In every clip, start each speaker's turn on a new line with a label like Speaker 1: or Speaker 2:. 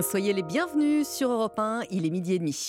Speaker 1: Soyez les bienvenus sur Europe 1, il est 12h30.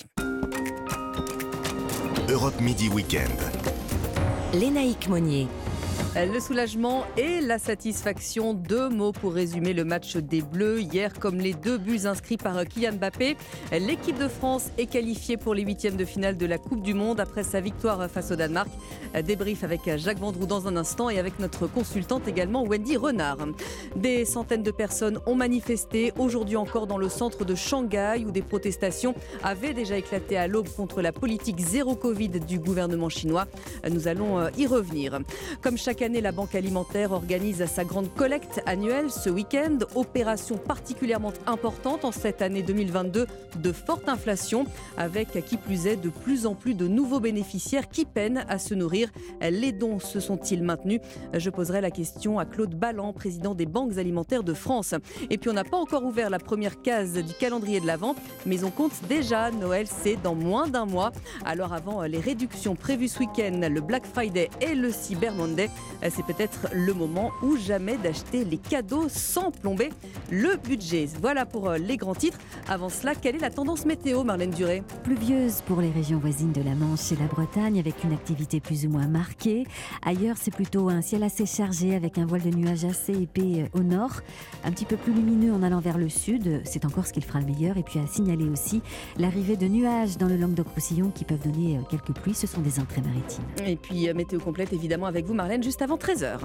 Speaker 2: Europe Midi Week-end.
Speaker 3: Lénaïque Monnier.
Speaker 1: Le soulagement et la satisfaction, deux mots pour résumer le match des Bleus. Hier, comme les 2 buts inscrits par Kylian Mbappé, l'équipe de France est qualifiée pour les 8e de finale de la Coupe du Monde après sa victoire face au Danemark. Débrief avec Jacques Vendroux dans un instant et avec notre consultante également Wendy Renard. Des centaines de personnes ont manifesté aujourd'hui encore dans le centre de Shanghai où des protestations avaient déjà éclaté à l'aube contre la politique zéro Covid du gouvernement chinois. Nous allons y revenir. Comme chaque année, la Banque alimentaire organise sa grande collecte annuelle ce week-end. Opération particulièrement importante en cette année 2022 de forte inflation, avec qui plus est de plus en plus de nouveaux bénéficiaires qui peinent à se nourrir. Les dons se sont-ils maintenus ? Je poserai la question à Claude Balland, président des banques alimentaires de France. Et puis on n'a pas encore ouvert la première case du calendrier de l'Avent, mais on compte déjà. Noël, c'est dans moins d'un mois. Alors avant les réductions prévues ce week-end, le Black Friday et le Cyber Monday, c'est peut-être le moment ou jamais d'acheter les cadeaux sans plomber le budget. Voilà pour les grands titres. Avant cela, quelle est la tendance météo, Marlène Duré ?
Speaker 3: Pluvieuse pour les régions voisines de la Manche et la Bretagne, avec une activité plus ou moins marquée. Ailleurs, c'est plutôt un ciel assez chargé, avec un voile de nuages assez épais au nord. Un petit peu plus lumineux en allant vers le sud. C'est encore ce qu'il fera le meilleur. Et puis à signaler aussi l'arrivée de nuages dans le Languedoc-Roussillon qui peuvent donner quelques pluies. Ce sont des entrées maritimes.
Speaker 1: Et puis météo complète évidemment avec vous, Marlène, juste avant 13h.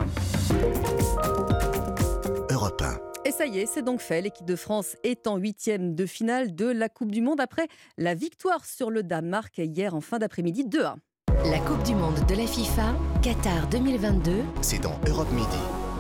Speaker 2: Europe 1.
Speaker 1: Et ça y est, c'est donc fait. L'équipe de France est en 8e de finale de la Coupe du Monde après la victoire sur le Danemark hier en fin d'après-midi 2-1.
Speaker 3: La Coupe du Monde de la FIFA, Qatar 2022.
Speaker 2: C'est dans Europe Midi.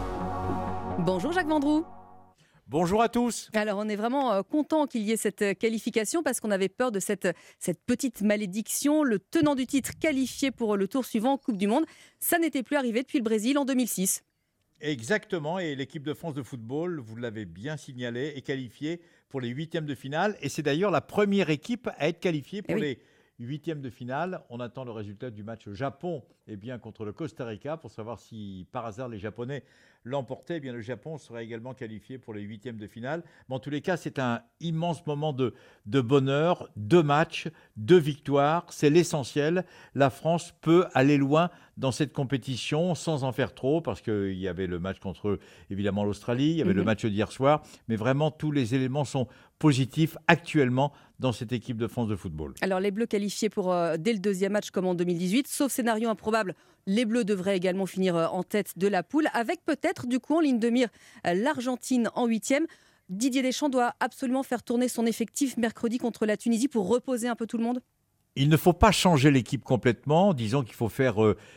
Speaker 1: Bonjour Jacques Vendroux.
Speaker 4: Bonjour à tous.
Speaker 1: Alors on est vraiment content qu'il y ait cette qualification parce qu'on avait peur de cette petite malédiction. Le tenant du titre qualifié pour le tour suivant en Coupe du Monde, ça n'était plus arrivé depuis le Brésil en 2006.
Speaker 4: Exactement, et l'équipe de France de football, vous l'avez bien signalé, est qualifiée pour les 8e de finale. Et c'est d'ailleurs la première équipe à être qualifiée pour les 8e de finale. On attend le résultat du match Japon contre le Costa Rica pour savoir si par hasard les Japonais l'emportaient. Le Japon sera également qualifié pour les 8e de finale. Mais en tous les cas, c'est un immense moment de bonheur. 2 matchs, 2 victoires, c'est l'essentiel. La France peut aller loin dans cette compétition sans en faire trop parce qu'il y avait le match contre évidemment l'Australie, il y avait le match d'hier soir. Mais vraiment, tous les éléments sont positifs actuellement dans cette équipe de France de football.
Speaker 1: Alors les Bleus qualifiés pour dès le 2e match comme en 2018, sauf scénario improbable, les Bleus devraient également finir en tête de la poule avec peut-être du coup en ligne de mire l'Argentine en 8e. Didier Deschamps doit absolument faire tourner son effectif mercredi contre la Tunisie pour reposer un peu tout le monde.
Speaker 4: Il ne faut pas changer l'équipe complètement. Disons qu'il faut faire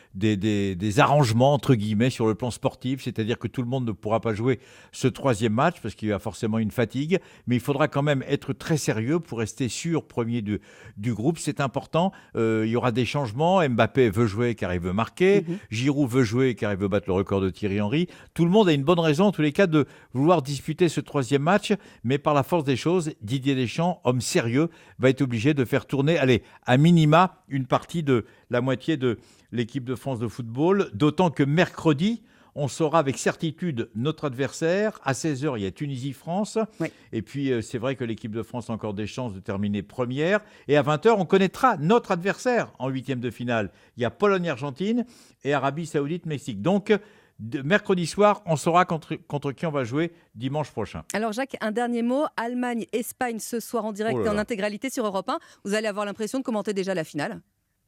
Speaker 4: des arrangements, entre guillemets, sur le plan sportif. C'est-à-dire que tout le monde ne pourra pas jouer ce 3e match parce qu'il y a forcément une fatigue. Mais il faudra quand même être très sérieux pour rester sûr premier du groupe. C'est important. Il y aura des changements. Mbappé veut jouer car il veut marquer. Giroud veut jouer car il veut battre le record de Thierry Henry. Tout le monde a une bonne raison, en tous les cas, de vouloir disputer ce 3e match. Mais par la force des choses, Didier Deschamps, homme sérieux, va être obligé de faire tourner, à minima, une partie de la moitié de l'équipe de France de football, d'autant que mercredi, on saura avec certitude notre adversaire. À 16h, il y a Tunisie-France. Oui. Et puis, c'est vrai que l'équipe de France a encore des chances de terminer première. Et à 20h, on connaîtra notre adversaire en 8e de finale. Il y a Pologne-Argentine et Arabie Saoudite-Mexique. Donc, mercredi soir, on saura contre qui on va jouer dimanche prochain.
Speaker 1: Alors Jacques, un dernier mot. Allemagne-Espagne ce soir en direct et en intégralité sur Europe 1. Vous allez avoir l'impression de commenter déjà la finale.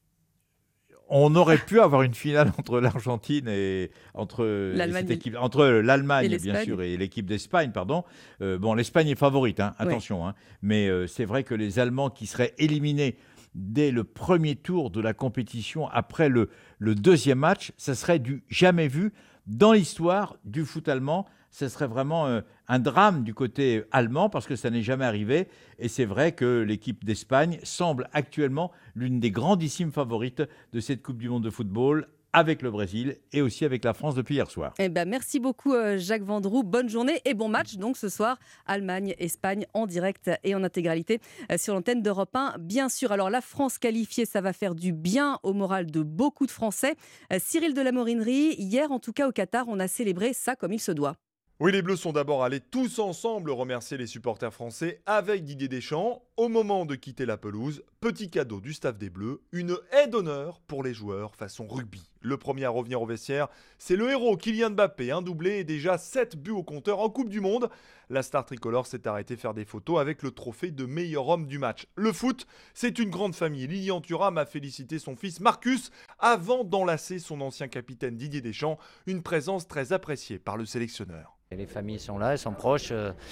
Speaker 4: On aurait pu avoir une finale entre l'Argentine et entre l'Allemagne bien sûr et l'équipe d'Espagne, pardon. L'Espagne est favorite, attention. Mais c'est vrai que les Allemands qui seraient éliminés dès le premier tour de la compétition après le 2e match, ça serait du jamais vu dans l'histoire du foot allemand. Ce serait vraiment un drame du côté allemand parce que ça n'est jamais arrivé. Et c'est vrai que l'équipe d'Espagne semble actuellement l'une des grandissimes favorites de cette Coupe du Monde de football avec le Brésil et aussi avec la France depuis hier soir.
Speaker 1: Merci beaucoup Jacques Vendroux. Bonne journée et bon match donc ce soir. Allemagne-Espagne en direct et en intégralité sur l'antenne d'Europe 1. Bien sûr, alors la France qualifiée, ça va faire du bien au moral de beaucoup de Français. Cyril de la Morinerie, hier en tout cas au Qatar, on a célébré ça comme il se doit.
Speaker 5: Oui, les Bleus sont d'abord allés tous ensemble remercier les supporters français avec Didier Deschamps. Au moment de quitter la pelouse, petit cadeau du staff des Bleus, une haie d'honneur pour les joueurs façon rugby. Le premier à revenir au vestiaire, c'est le héros Kylian Mbappé, un doublé et déjà 7 buts au compteur en Coupe du Monde. La star tricolore s'est arrêtée faire des photos avec le trophée de meilleur homme du match. Le foot, c'est une grande famille. Lilian Thuram a félicité son fils Marcus avant d'enlacer son ancien capitaine Didier Deschamps, une présence très appréciée par le sélectionneur.
Speaker 6: Les familles sont là, elles sont proches,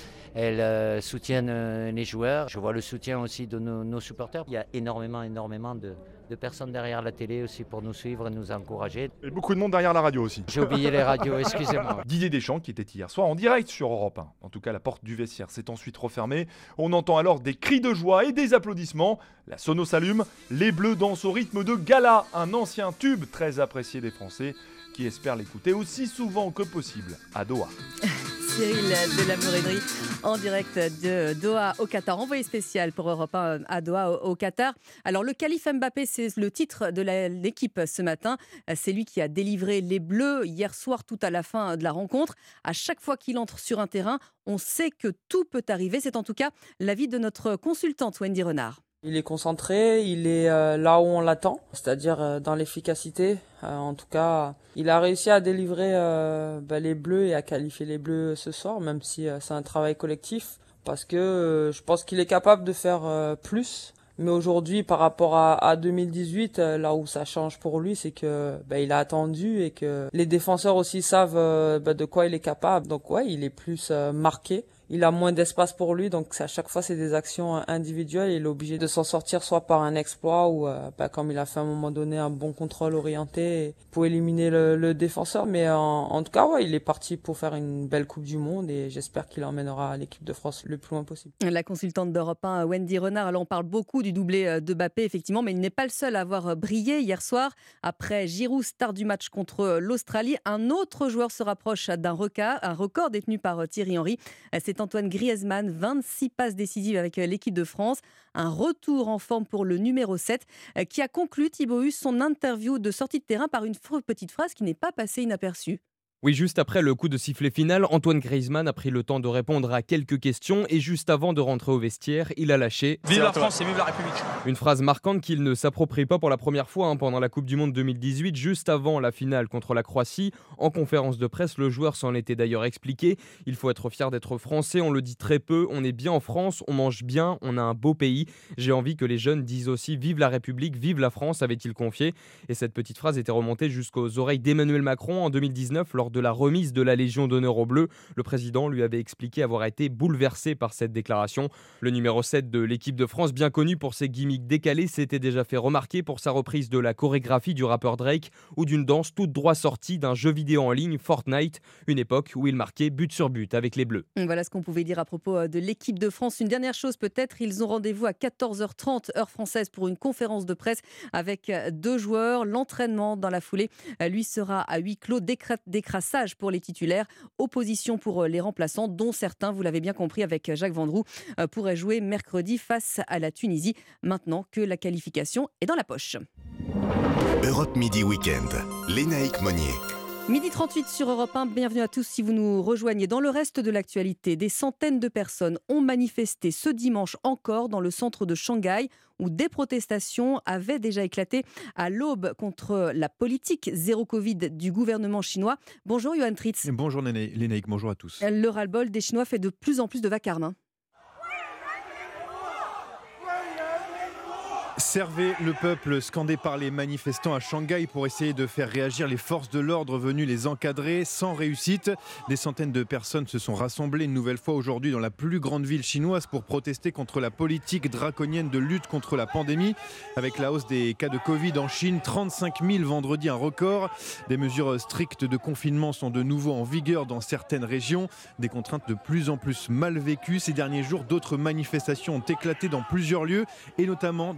Speaker 6: elles soutiennent les joueurs. Je vois le soutien aussi de nos supporters. Il y a énormément de personnes derrière la télé aussi pour nous suivre et nous encourager.
Speaker 5: Et beaucoup de monde derrière la radio aussi.
Speaker 6: J'ai oublié les radios, excusez-moi.
Speaker 5: Didier Deschamps qui était hier soir en direct sur Europe 1. En tout cas, la porte du vestiaire s'est ensuite refermée. On entend alors des cris de joie et des applaudissements. La sono s'allume, les Bleus dansent au rythme de Gala, un ancien tube très apprécié des Français qui espèrent l'écouter aussi souvent que possible à Doha.
Speaker 1: Cyril de la Mourénerie en direct de Doha au Qatar, envoyé spécial pour Europe 1 à Doha au Qatar. Alors le Calife Mbappé, c'est le titre de l'équipe ce matin. C'est lui qui a délivré les Bleus hier soir tout à la fin de la rencontre. À chaque fois qu'il entre sur un terrain, on sait que tout peut arriver. C'est en tout cas l'avis de notre consultante Wendy Renard.
Speaker 7: Il est concentré, il est là où on l'attend, c'est-à-dire dans l'efficacité. En tout cas, il a réussi à délivrer les Bleus et à qualifier les Bleus ce soir, même si c'est un travail collectif, parce que je pense qu'il est capable de faire plus. Mais aujourd'hui, par rapport à 2018, là où ça change pour lui, c'est que il a attendu et que les défenseurs aussi savent de quoi il est capable. Donc ouais, il est plus marqué. Il a moins d'espace pour lui, donc à chaque fois c'est des actions individuelles. Il est obligé de s'en sortir soit par un exploit ou comme il a fait à un moment donné un bon contrôle orienté pour éliminer le défenseur. Mais en tout cas, ouais, il est parti pour faire une belle Coupe du Monde et j'espère qu'il emmènera l'équipe de France le plus loin possible.
Speaker 1: La consultante d'Europe 1, Wendy Renard, alors on parle beaucoup du doublé de Mbappé effectivement, mais il n'est pas le seul à avoir brillé hier soir. Après Giroud, star du match contre l'Australie, un autre joueur se rapproche d'un record détenu par Thierry Henry. C'est Antoine Griezmann, 26 passes décisives avec l'équipe de France. Un retour en forme pour le numéro 7 qui a conclu, Thibaut Hus, son interview de sortie de terrain par une petite phrase qui n'est pas passée inaperçue.
Speaker 8: Oui, juste après le coup de sifflet final, Antoine Griezmann a pris le temps de répondre à quelques questions et juste avant de rentrer au vestiaire, il a lâché «
Speaker 9: Vive la France et vive la République !»
Speaker 8: Une phrase marquante qu'il ne s'approprie pas pour la première fois pendant la Coupe du Monde 2018, juste avant la finale contre la Croatie. En conférence de presse, le joueur s'en était d'ailleurs expliqué. Il faut être fier d'être français, on le dit très peu, on est bien en France, on mange bien, on a un beau pays. J'ai envie que les jeunes disent aussi « Vive la République, vive la France !» avait-il confié. Et cette petite phrase était remontée jusqu'aux oreilles d'Emmanuel Macron en 2019 lors de la remise de la Légion d'honneur aux Bleus. Le président lui avait expliqué avoir été bouleversé par cette déclaration. Le numéro 7 de l'équipe de France, bien connu pour ses gimmicks décalés, s'était déjà fait remarquer pour sa reprise de la chorégraphie du rappeur Drake ou d'une danse toute droit sortie d'un jeu vidéo en ligne, Fortnite, une époque où il marquait but sur but avec les Bleus.
Speaker 1: Voilà ce qu'on pouvait dire à propos de l'équipe de France. Une dernière chose peut-être, ils ont rendez-vous à 14h30 heure française pour une conférence de presse avec 2 joueurs. L'entraînement dans la foulée, lui, sera à huis clos, décrassage pour les titulaires, opposition pour les remplaçants, dont certains, vous l'avez bien compris avec Jacques Vendroux, pourraient jouer mercredi face à la Tunisie, maintenant que la qualification est dans la poche.
Speaker 2: Europe Midi Weekend, Lénaïque Monnier.
Speaker 1: Midi 38 sur Europe 1, bienvenue à tous si vous nous rejoignez. Dans le reste de l'actualité, des centaines de personnes ont manifesté ce dimanche encore dans le centre de Shanghai où des protestations avaient déjà éclaté à l'aube contre la politique zéro Covid du gouvernement chinois. Bonjour Johan Tritz.
Speaker 10: Bonjour Lénaïque, bonjour à tous.
Speaker 1: Le ras-le-bol des Chinois fait de plus en plus de vacarme.
Speaker 10: Servez le peuple, scandé par les manifestants à Shanghai pour essayer de faire réagir les forces de l'ordre venues les encadrer, sans réussite. Des centaines de personnes se sont rassemblées une nouvelle fois aujourd'hui dans la plus grande ville chinoise pour protester contre la politique draconienne de lutte contre la pandémie. Avec la hausse des cas de Covid en Chine, 35 000 vendredi, un record. Des mesures strictes de confinement sont de nouveau en vigueur dans certaines régions. Des contraintes de plus en plus mal vécues. Ces derniers jours, d'autres manifestations ont éclaté dans plusieurs lieux et notamment dans la plus grande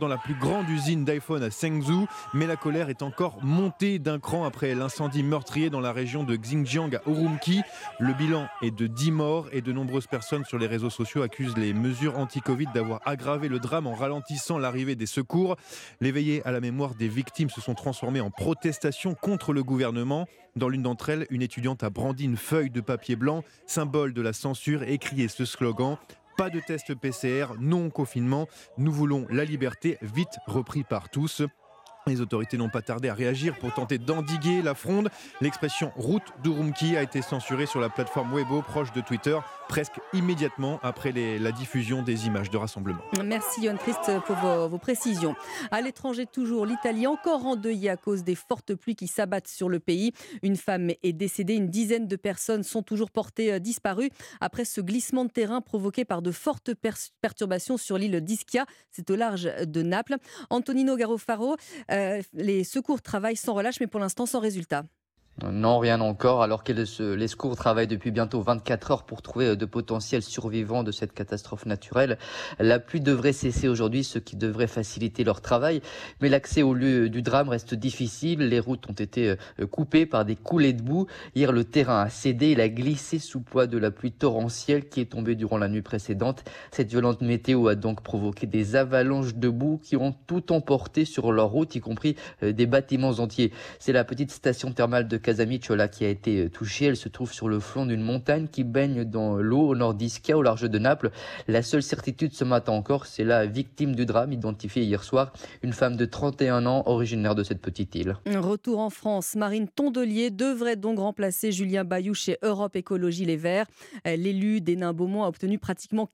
Speaker 10: grande usine d'iPhone à Chengdu. Mais la colère est encore montée d'un cran après l'incendie meurtrier dans la région de Xinjiang à Urumqi. Le bilan est de 10 morts et de nombreuses personnes sur les réseaux sociaux accusent les mesures anti-Covid d'avoir aggravé le drame en ralentissant l'arrivée des secours. Les veillées à la mémoire des victimes se sont transformées en protestations contre le gouvernement. Dans l'une d'entre elles, une étudiante a brandi une feuille de papier blanc, symbole de la censure, et crié ce slogan: pas de test PCR, non au confinement, nous voulons la liberté, vite repris par tous. Les autorités n'ont pas tardé à réagir pour tenter d'endiguer la fronde. L'expression route d'Urumqi a été censurée sur la plateforme Weibo proche de Twitter presque immédiatement après la diffusion des images de rassemblement.
Speaker 1: Merci Johan Christ pour vos précisions. À l'étranger toujours, l'Italie encore endeuillée à cause des fortes pluies qui s'abattent sur le pays. Une femme est décédée, une dizaine de personnes sont toujours portées disparues après ce glissement de terrain provoqué par de fortes perturbations sur l'île d'Ischia. C'est au large de Naples. Antonino Garofaro, les secours travaillent sans relâche mais pour l'instant sans résultat.
Speaker 9: Non, rien encore, alors que les secours travaillent depuis bientôt 24 heures pour trouver de potentiels survivants de cette catastrophe naturelle. La pluie devrait cesser aujourd'hui, ce qui devrait faciliter leur travail, mais l'accès au lieu du drame reste difficile. Les routes ont été coupées par des coulées de boue. Hier, le terrain a cédé, il a glissé sous poids de la pluie torrentielle qui est tombée durant la nuit précédente. Cette violente météo a donc provoqué des avalanches de boue qui ont tout emporté sur leur route, y compris des bâtiments entiers. C'est la petite station thermale de Casamicciola qui a été touchée. Elle se trouve sur le flanc d'une montagne qui baigne dans l'eau au nord d'Ischia, au large de Naples. La seule certitude ce matin encore, c'est la victime du drame identifiée hier soir, une femme de 31 ans originaire de cette petite île.
Speaker 1: Retour en France, Marine Tondelier devrait donc remplacer Julien Bayou chez Europe Écologie Les Verts. L'élu d'Hénin-Beaumont a obtenu pratiquement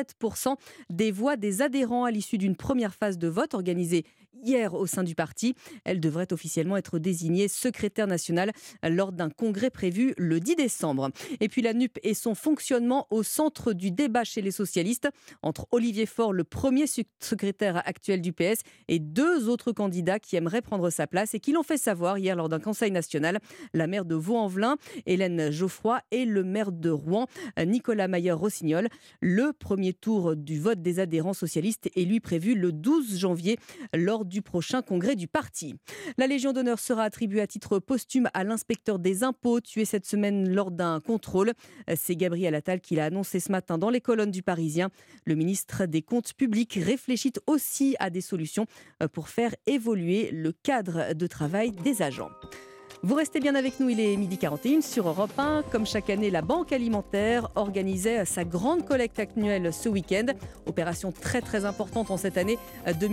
Speaker 1: 47% des voix des adhérents à l'issue d'une première phase de vote organisée hier au sein du parti. Elle devrait officiellement être désignée secrétaire nationale lors d'un congrès prévu le 10 décembre. Et puis la NUP et son fonctionnement au centre du débat chez les socialistes entre Olivier Faure, le premier secrétaire actuel du PS, et deux autres candidats qui aimeraient prendre sa place et qui l'ont fait savoir hier lors d'un conseil national. La maire de Vaux-en-Velin, Hélène Geoffroy, et le maire de Rouen, Nicolas Mayer-Rossignol. Le premier tour du vote des adhérents socialistes est lui prévu le 12 janvier lors du prochain congrès du parti. La Légion d'honneur sera attribuée à titre posthume à l'inspecteur des impôts tué cette semaine lors d'un contrôle. C'est Gabriel Attal qui l'a annoncé ce matin dans les colonnes du Parisien. Le ministre des Comptes publics réfléchit aussi à des solutions pour faire évoluer le cadre de travail des agents. Vous restez bien avec nous, il est 12h41 sur Europe 1. Comme chaque année, la Banque Alimentaire organisait sa grande collecte annuelle ce week-end. Opération très importante en cette année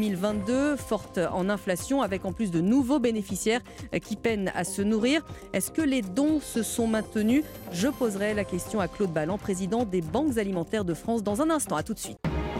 Speaker 1: 2022, forte en inflation, avec en plus de nouveaux bénéficiaires qui peinent à se nourrir. Est-ce que les dons se sont maintenus? Je poserai la question à Claude Balland, président des Banques Alimentaires de France, dans un instant. À tout de suite.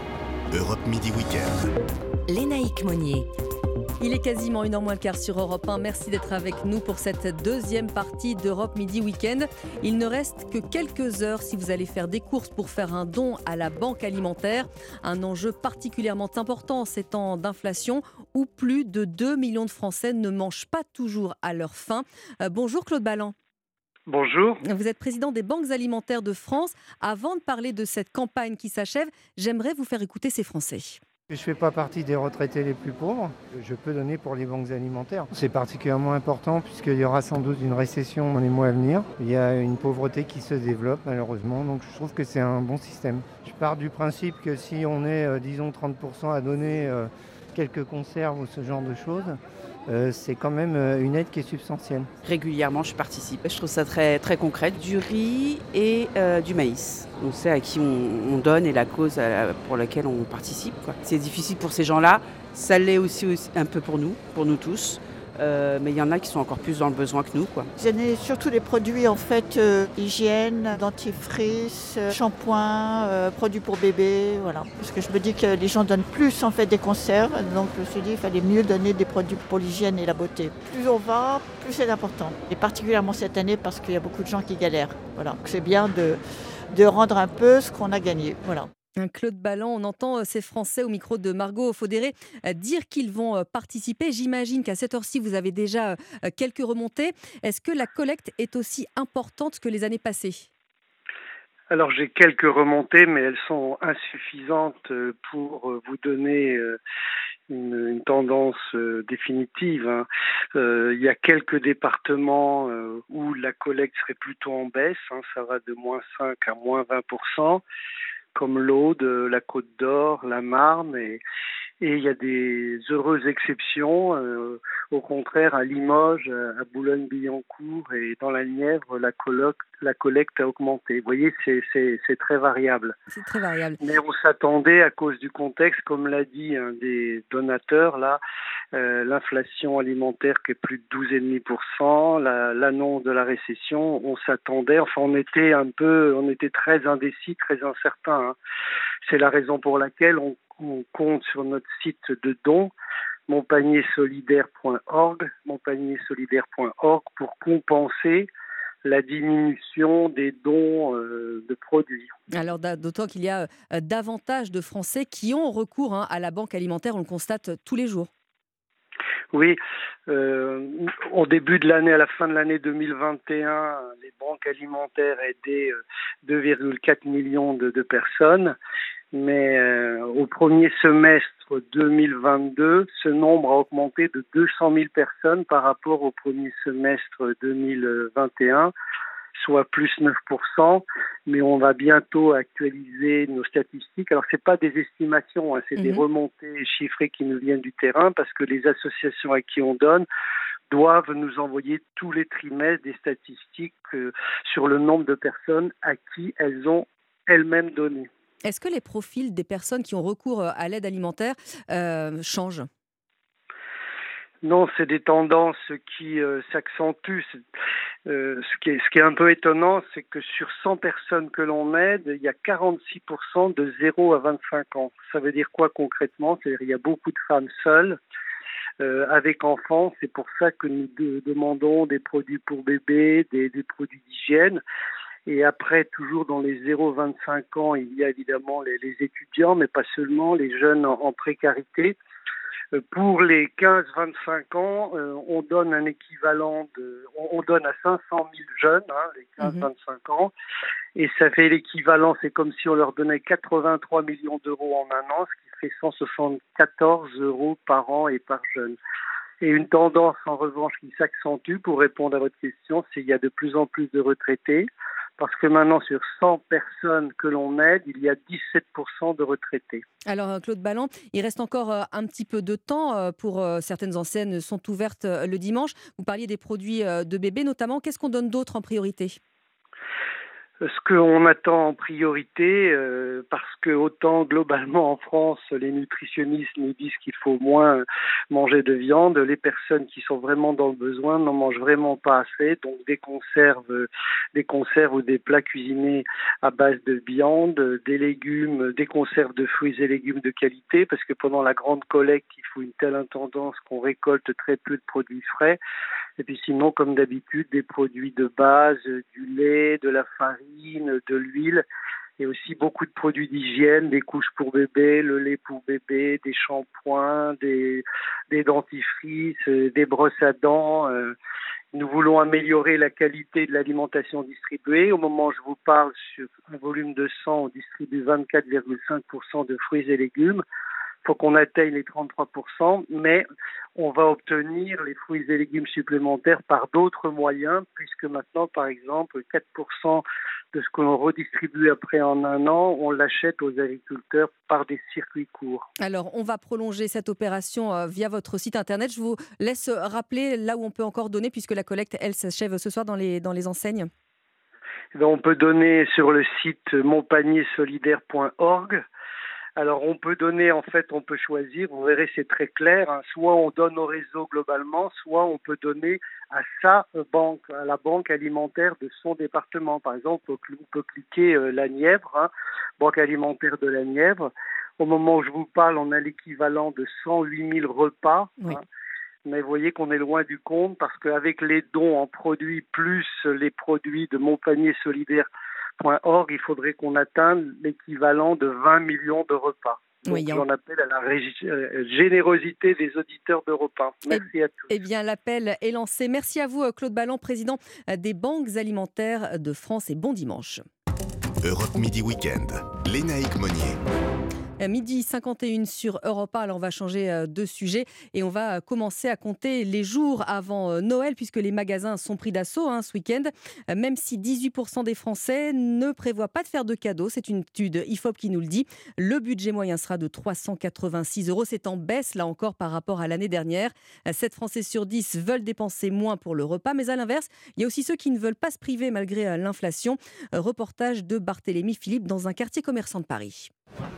Speaker 2: Europe Midi Weekend.
Speaker 11: Lénaïque Monnier.
Speaker 1: Il est quasiment 1h moins le quart sur Europe 1. Merci d'être avec nous pour cette deuxième partie d'Europe Midi Weekend. Il ne reste que quelques heures si vous allez faire des courses pour faire un don à la Banque Alimentaire. Un enjeu particulièrement important en ces temps d'inflation où plus de 2 millions de Français ne mangent pas toujours à leur faim. Bonjour Claude Balland.
Speaker 12: Bonjour.
Speaker 1: Vous êtes président des Banques Alimentaires de France. Avant de parler de cette campagne qui s'achève, j'aimerais vous faire écouter ces Français.
Speaker 12: Je ne fais pas partie des retraités les plus pauvres. Je peux donner pour les banques alimentaires. C'est particulièrement important puisqu'il y aura sans doute une récession dans les mois à venir. Il y a une pauvreté qui se développe malheureusement, donc je trouve que c'est un bon système. Je pars du principe que si on est, disons, 30% à donner quelques conserves ou ce genre de choses, c'est quand même une aide qui est substantielle.
Speaker 13: Régulièrement, je participe. Je trouve ça très concret. Du riz et du maïs. On sait à qui on donne et la cause pour laquelle on participe, quoi. C'est difficile pour ces gens-là. Ça l'est aussi un peu pour nous tous. Mais il y en a qui sont encore plus dans le besoin que nous, quoi.
Speaker 14: Je donne surtout les produits en fait hygiène, dentifrice, shampoing, produits pour bébé, voilà. Parce que je me dis que les gens donnent plus en fait des conserves, donc je me suis dit qu'il fallait mieux donner des produits pour l'hygiène et la beauté. Plus on va, plus c'est important. Et particulièrement cette année parce qu'il y a beaucoup de gens qui galèrent. Voilà. Donc c'est bien de rendre un peu ce qu'on a gagné. Voilà.
Speaker 1: Claude Balland, on entend ces Français au micro de Margot Faudéré dire qu'ils vont participer. J'imagine qu'à cette heure-ci, vous avez déjà quelques remontées. Est-ce que la collecte est aussi importante que les années passées ?
Speaker 12: Alors j'ai quelques remontées, mais elles sont insuffisantes pour vous donner
Speaker 15: une tendance définitive, hein. Il y a quelques départements où la collecte serait plutôt en baisse, hein. Ça va de -5 à -20%, comme l'Aude, la Côte d'Or, la Marne, et il y a des heureuses exceptions. Au contraire, à Limoges, à Boulogne-Billancourt et dans la Nièvre, la collecte a augmenté. Vous voyez, c'est très variable.
Speaker 1: C'est très variable.
Speaker 15: Mais on s'attendait, à cause du contexte, comme l'a dit un des donateurs, là, l'inflation alimentaire qui est plus de 12,5%, l'annonce de la récession, on s'attendait, enfin on était très indécis, très incertains, hein. C'est la raison pour laquelle on compte sur notre site de dons, monpaniersolidaire.org, pour compenser la diminution des dons de produits.
Speaker 1: Alors d'autant qu'il y a davantage de Français qui ont recours à la banque alimentaire, on le constate tous les jours.
Speaker 15: Oui, au début de l'année, à la fin de l'année 2021, les banques alimentaires aidaient 2,4 millions de personnes. Mais au premier semestre 2022, ce nombre a augmenté de 200 000 personnes par rapport au premier semestre 2021, soit plus 9%. Mais on va bientôt actualiser nos statistiques. Alors, ce n'est pas des estimations, hein, c'est des remontées chiffrées qui nous viennent du terrain, parce que les associations à qui on donne doivent nous envoyer tous les trimestres des statistiques sur le nombre de personnes à qui elles ont elles-mêmes donné.
Speaker 1: Est-ce que les profils des personnes qui ont recours à l'aide alimentaire changent ?
Speaker 15: Non, c'est des tendances qui s'accentuent. Ce qui est un peu étonnant, c'est que sur 100 personnes que l'on aide, il y a 46% de 0 à 25 ans. Ça veut dire quoi concrètement ? C'est-à-dire qu'il y a beaucoup de femmes seules avec enfants. C'est pour ça que nous demandons des produits pour bébés, des produits d'hygiène. Et après, toujours dans les 0-25 ans, il y a évidemment les étudiants, mais pas seulement, les jeunes en précarité. Pour les 15-25 ans, on donne un équivalent on donne à 500 000 jeunes, hein, les 15-25 ans, et ça fait l'équivalent, c'est comme si on leur donnait 83 millions d'euros en un an, ce qui fait 174 euros par an et par jeune. Et une tendance, en revanche, qui s'accentue, pour répondre à votre question, c'est qu'il y a de plus en plus de retraités. Parce que maintenant, sur 100 personnes que l'on aide, il y a 17% de retraités.
Speaker 1: Alors, Claude Balland, il reste encore un petit peu de temps pour certaines enseignes sont ouvertes le dimanche. Vous parliez des produits de bébés notamment. Qu'est-ce qu'on donne d'autre en priorité ?
Speaker 15: Ce qu'on attend en priorité, parce que autant globalement en France, les nutritionnistes nous disent qu'il faut moins manger de viande, les personnes qui sont vraiment dans le besoin n'en mangent vraiment pas assez. Donc des conserves ou des plats cuisinés à base de viande, des légumes, des conserves de fruits et légumes de qualité, parce que pendant la grande collecte, il faut une telle intendance qu'on récolte très peu de produits frais. Et puis sinon, comme d'habitude, des produits de base, du lait, de la farine, de l'huile, et aussi beaucoup de produits d'hygiène, des couches pour bébé, le lait pour bébé, des shampoings, des dentifrices, des brosses à dents. Nous voulons améliorer la qualité de l'alimentation distribuée. Au moment où je vous parle, sur un volume de 100, on distribue 24,5% de fruits et légumes. Il faut qu'on atteigne les 33%, mais on va obtenir les fruits et légumes supplémentaires par d'autres moyens, puisque maintenant, par exemple, 4% de ce que l'on redistribue après en un an, on l'achète aux agriculteurs par des circuits courts.
Speaker 1: Alors, on va prolonger cette opération via votre site internet. Je vous laisse rappeler là où on peut encore donner, puisque la collecte, elle, s'achève ce soir dans les enseignes.
Speaker 15: On peut donner sur le site monpaniersolidaire.org. Alors on peut donner, en fait, on peut choisir, vous verrez c'est très clair, hein, soit on donne au réseau globalement, soit on peut donner à sa banque, à la banque alimentaire de son département. Par exemple, on peut cliquer la Nièvre, hein, banque alimentaire de la Nièvre. Au moment où je vous parle, on a l'équivalent de 108 000 repas. Oui. Hein. Mais vous voyez qu'on est loin du compte, parce qu'avec les dons en produits plus les produits de Montpanier-Solidaire.org, il faudrait qu'on atteigne l'équivalent de 20 millions de repas. Donc, oui, j'en appelle à la générosité des auditeurs d'Europe 1. Merci à tous.
Speaker 1: Eh bien, l'appel est lancé. Merci à vous, Claude Balland, président des banques alimentaires de France, et bon dimanche.
Speaker 2: Europe Midi Week-end, Lénaïque Monnier.
Speaker 1: Midi 51 sur Europe 1. Alors on va changer de sujet et on va commencer à compter les jours avant Noël puisque les magasins sont pris d'assaut ce week-end. Même si 18% des Français ne prévoient pas de faire de cadeaux, c'est une étude IFOP qui nous le dit. Le budget moyen sera de 386 €. C'est en baisse là encore par rapport à l'année dernière. 7 Français sur 10 veulent dépenser moins pour le repas. Mais à l'inverse, il y a aussi ceux qui ne veulent pas se priver malgré l'inflation. Reportage de Barthélémy Philippe dans un quartier commerçant de Paris.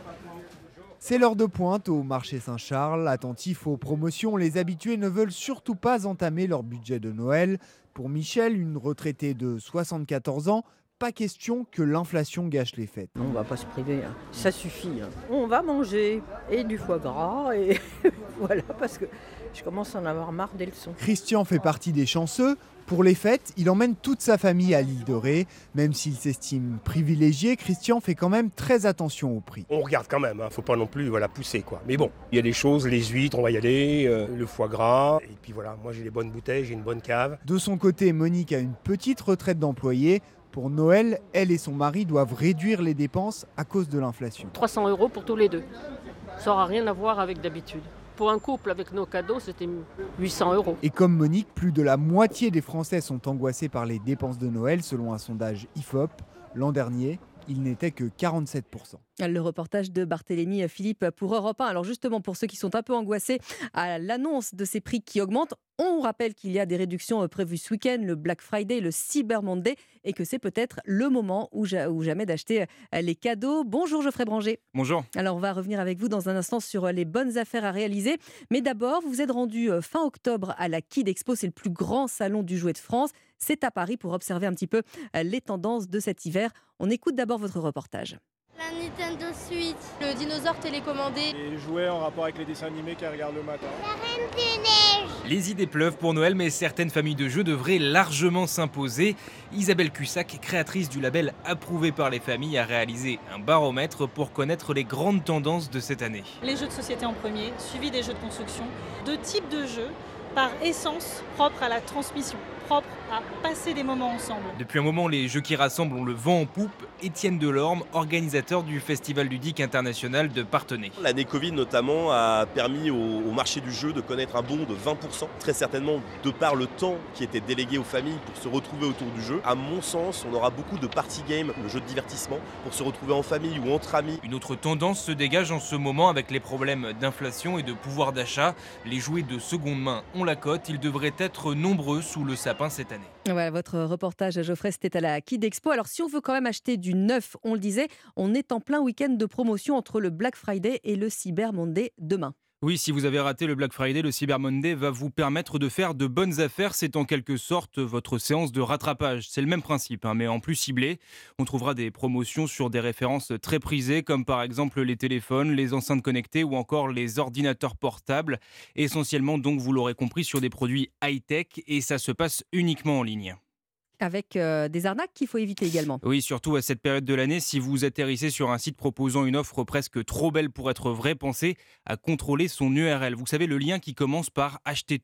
Speaker 16: C'est l'heure de pointe au marché Saint-Charles. Attentifs aux promotions, les habitués ne veulent surtout pas entamer leur budget de Noël. Pour Michel, une retraitée de 74 ans, pas question que l'inflation gâche les fêtes.
Speaker 17: On ne va pas se priver, ça suffit. On va manger et du foie gras et voilà, parce que je commence à en avoir marre des leçons.
Speaker 16: Christian fait partie des chanceux. Pour les fêtes, il emmène toute sa famille à l'île de Ré. Même s'il s'estime privilégié, Christian fait quand même très attention au prix.
Speaker 18: On regarde quand même, faut pas non plus pousser quoi. Mais bon, il y a des choses, les huîtres, on va y aller, le foie gras. Et puis voilà, moi j'ai des bonnes bouteilles, j'ai une bonne cave.
Speaker 16: De son côté, Monique a une petite retraite d'employé. Pour Noël, elle et son mari doivent réduire les dépenses à cause de l'inflation.
Speaker 19: 300 € pour tous les deux. Ça n'aura rien à voir avec d'habitude. Pour un couple, avec nos cadeaux, c'était 800 €.
Speaker 16: Et comme Monique, plus de la moitié des Français sont angoissés par les dépenses de Noël, selon un sondage IFOP. L'an dernier, il n'était que 47%.
Speaker 1: Le reportage de Barthélémy Philippe pour Europe 1. Alors justement, pour ceux qui sont un peu angoissés à l'annonce de ces prix qui augmentent, on rappelle qu'il y a des réductions prévues ce week-end, le Black Friday, le Cyber Monday, et que c'est peut-être le moment ou jamais d'acheter les cadeaux. Bonjour Geoffrey Branger.
Speaker 20: Bonjour.
Speaker 1: Alors on va revenir avec vous dans un instant sur les bonnes affaires à réaliser. Mais d'abord, vous vous êtes rendu fin octobre à la Kid Expo, c'est le plus grand salon du jouet de France. C'est à Paris pour observer un petit peu les tendances de cet hiver. On écoute d'abord votre reportage.
Speaker 21: La Nintendo Switch, le dinosaure télécommandé.
Speaker 22: Les jouets en rapport avec les dessins animés qu'elle regarde le matin.
Speaker 21: La Reine des Neiges.
Speaker 20: Les idées pleuvent pour Noël, mais certaines familles de jeux devraient largement s'imposer. Isabelle Cussac, créatrice du label Approuvé par les familles, a réalisé un baromètre pour connaître les grandes tendances de cette année.
Speaker 23: Les jeux de société en premier, suivi des jeux de construction. 2 types de jeux par essence propres à la transmission, propres à passer des moments ensemble.
Speaker 20: Depuis un moment, les jeux qui rassemblent ont le vent en poupe. Étienne Delorme, organisateur du Festival ludique international de Parthenay.
Speaker 24: L'année Covid notamment a permis au marché du jeu de connaître un bond de 20%, très certainement de par le temps qui était délégué aux familles pour se retrouver autour du jeu. À mon sens, on aura beaucoup de party games, le jeu de divertissement, pour se retrouver en famille ou entre amis.
Speaker 20: Une autre tendance se dégage en ce moment avec les problèmes d'inflation et de pouvoir d'achat. Les jouets de seconde main ont la cote, ils devraient être nombreux sous le sapin cette année.
Speaker 1: Voilà, votre reportage, Geoffrey, c'était à la Kid Expo. Alors, si on veut quand même acheter du neuf, on le disait, on est en plein week-end de promotion entre le Black Friday et le Cyber Monday demain.
Speaker 20: Oui, si vous avez raté le Black Friday, le Cyber Monday va vous permettre de faire de bonnes affaires. C'est en quelque sorte votre séance de rattrapage. C'est le même principe, mais en plus ciblé. On trouvera des promotions sur des références très prisées, comme par exemple les téléphones, les enceintes connectées ou encore les ordinateurs portables. Essentiellement, donc, vous l'aurez compris, sur des produits high-tech et ça se passe uniquement en ligne.
Speaker 1: Avec des arnaques qu'il faut éviter également.
Speaker 20: Oui, surtout à cette période de l'année, si vous atterrissez sur un site proposant une offre presque trop belle pour être vraie, pensez à contrôler son URL. Vous savez, le lien qui commence par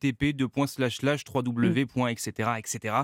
Speaker 20: http://www, etc.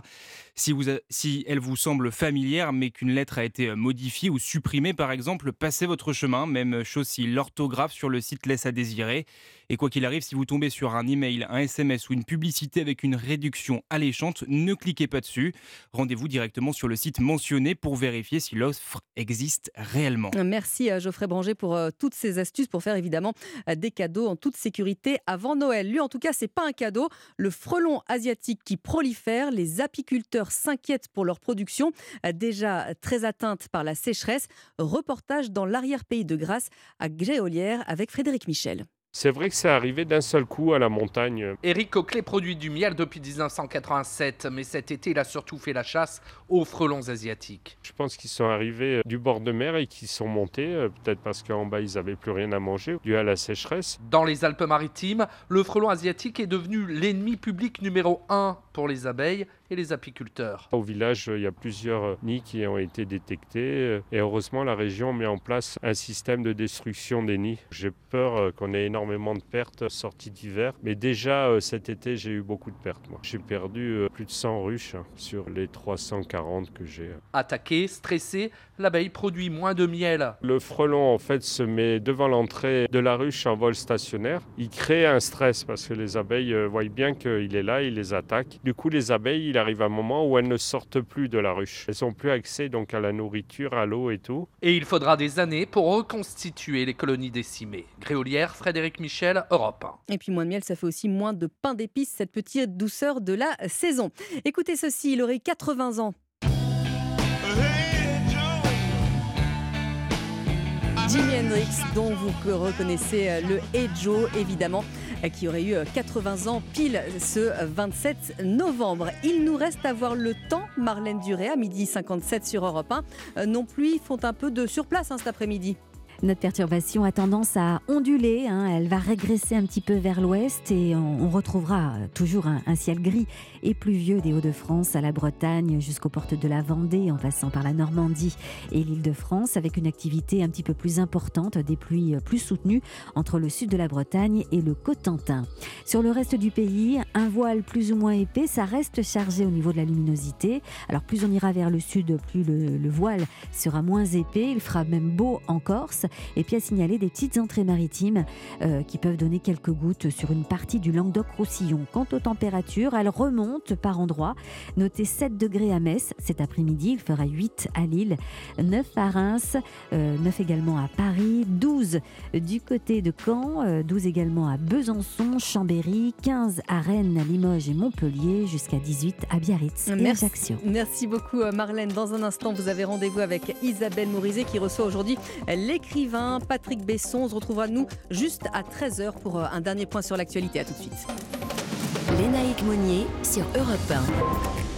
Speaker 20: Si elle vous semble familière, mais qu'une lettre a été modifiée ou supprimée, par exemple, passez votre chemin. Même chose si l'orthographe sur le site laisse à désirer. Et quoi qu'il arrive, si vous tombez sur un email, un SMS ou une publicité avec une réduction alléchante, ne cliquez pas dessus. Rendez-vous directement sur le site mentionné pour vérifier si l'offre existe réellement.
Speaker 1: Merci à Geoffrey Branger pour toutes ces astuces pour faire évidemment des cadeaux en toute sécurité avant Noël. Lui, en tout cas, c'est pas un cadeau. Le frelon asiatique qui prolifère, les apiculteurs s'inquiètent pour leur production, déjà très atteinte par la sécheresse. Reportage dans l'arrière-pays de Grasse à Géolière avec Frédéric Michel.
Speaker 25: C'est vrai que c'est arrivé d'un seul coup à la montagne.
Speaker 26: Éric Coquelet produit du miel depuis 1987, mais cet été, il a surtout fait la chasse aux frelons asiatiques.
Speaker 25: Je pense qu'ils sont arrivés du bord de mer et qu'ils sont montés, peut-être parce qu'en bas, ils n'avaient plus rien à manger, dû à la sécheresse.
Speaker 26: Dans les Alpes-Maritimes, le frelon asiatique est devenu l'ennemi public numéro 1 pour les abeilles et les apiculteurs.
Speaker 25: Au village, il y a plusieurs nids qui ont été détectés et heureusement la région met en place un système de destruction des nids. J'ai peur qu'on ait énormément de pertes sorties d'hiver, mais déjà cet été j'ai eu beaucoup de pertes. Moi. J'ai perdu plus de 100 ruches sur les 340 que j'ai.
Speaker 26: Attaquée, stressée, l'abeille produit moins de miel.
Speaker 25: Le frelon en fait se met devant l'entrée de la ruche en vol stationnaire. Il crée un stress parce que les abeilles voient bien qu'il est là, il les attaque. Du coup les abeilles, il arrive un moment où elles ne sortent plus de la ruche. Elles n'ont plus accès donc à la nourriture, à l'eau et tout.
Speaker 26: Et il faudra des années pour reconstituer les colonies décimées. Gréolière, Frédéric Michel, Europe 1.
Speaker 1: Et puis moins de miel, ça fait aussi moins de pain d'épices, cette petite douceur de la saison. Écoutez ceci, il aurait 80 ans. Jimi Hendrix, dont vous reconnaissez le Hey Joe, évidemment, qui aurait eu 80 ans pile ce 27 novembre. Il nous reste à voir le temps. Marlène Duré, à 12h57 sur Europe 1. Non plus, ils font un peu de surplace cet après-midi.
Speaker 3: Notre perturbation a tendance à onduler, elle va régresser un petit peu vers l'ouest et on retrouvera toujours un ciel gris et pluvieux des Hauts-de-France à la Bretagne jusqu'aux portes de la Vendée en passant par la Normandie et l'Île-de-France avec une activité un petit peu plus importante, des pluies plus soutenues entre le sud de la Bretagne et le Cotentin. Sur le reste du pays, un voile plus ou moins épais, ça reste chargé au niveau de la luminosité. Alors plus on ira vers le sud, plus le voile sera moins épais, il fera même beau en Corse. Et puis à signaler des petites entrées maritimes qui peuvent donner quelques gouttes sur une partie du Languedoc-Roussillon. Quant aux températures, elles remontent par endroits. Notez 7 degrés à Metz cet après-midi, il fera 8 à Lille, 9 à Reims, 9 également à Paris, 12 du côté de Caen, 12 également à Besançon, Chambéry, 15 à Rennes, Limoges et Montpellier, jusqu'à 18 à Biarritz et Ajaccio.
Speaker 1: Merci beaucoup Marlène. Dans un instant, vous avez rendez-vous avec Isabelle Morizet qui reçoit aujourd'hui l'écrivain Patrick Besson. On se retrouvera nous juste à 13h pour un dernier point sur l'actualité. À tout de suite.
Speaker 11: Lénaïque Monnier sur Europe 1.